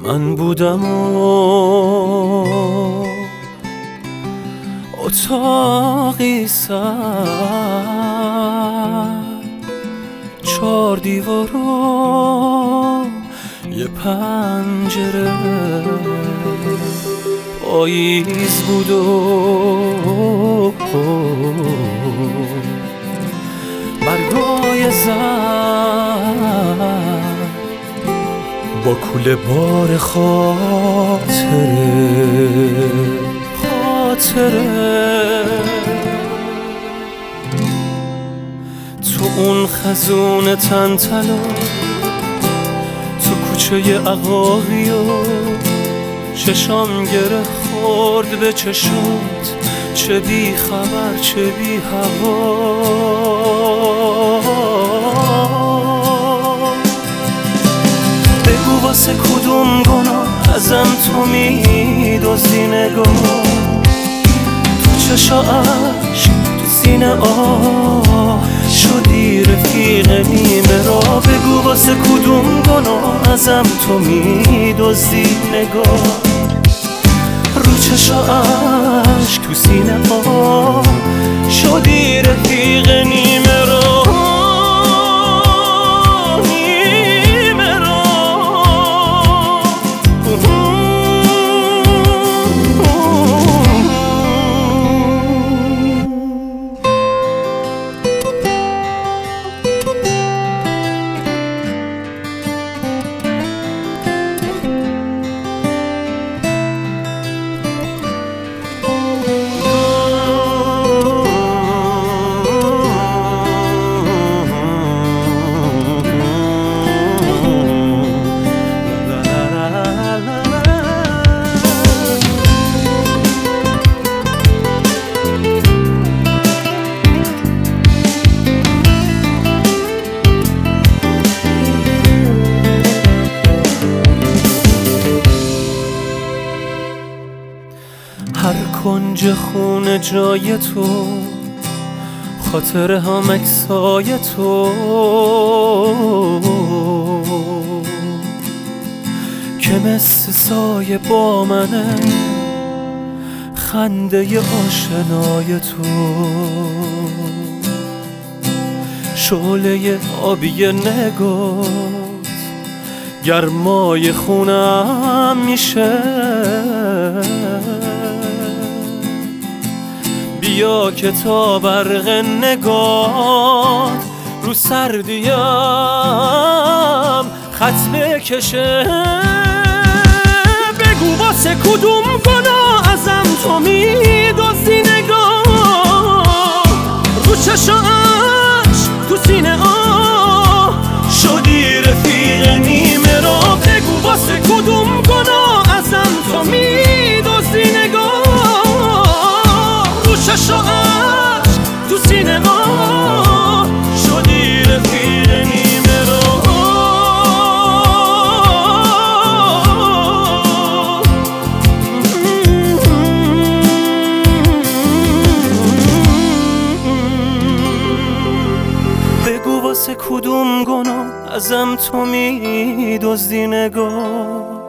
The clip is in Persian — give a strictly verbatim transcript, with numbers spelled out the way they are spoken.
من بودم و اتاقی سر چار دیوار و یه پنجره پاییز بود و برگای زن با کوله بار خاطره خاطره تو اون خزون تنتلا تو کوچه عقاقی و چشام گره خورد به چشات، چه بی خبر چه بی هوا. بگو واسه کدوم گناه ازم تو میدوزی نگاه، تو چشا عشق تو سینه آه شدی رفیق نیمه را. بگو واسه کدوم گناه ازم تو میدوزی نگاه، رو چشا عشق تو سینه آه شدی رفیق نیمه را. هر کنج خونه جای تو، خاطره هم اکسای تو که مثل سایه با منه، خنده آشنای تو شعله آبی نگات گرمای خونم میشه. بیا که تا برق نگات رو سردیم خط بکشه. بگو واسه کدوم گناه ازم تو میدوزی نگاه، رو چشاش تو سینه آه شدی رفیق نیمه را. بگو واسه کدوم گناه ازم تو میدوزی نگاه، رو چشاش تو سینه آه شدی رفیق نیمه را. بگو واسه کدوم گناه ازم تو میدوزی نگاه،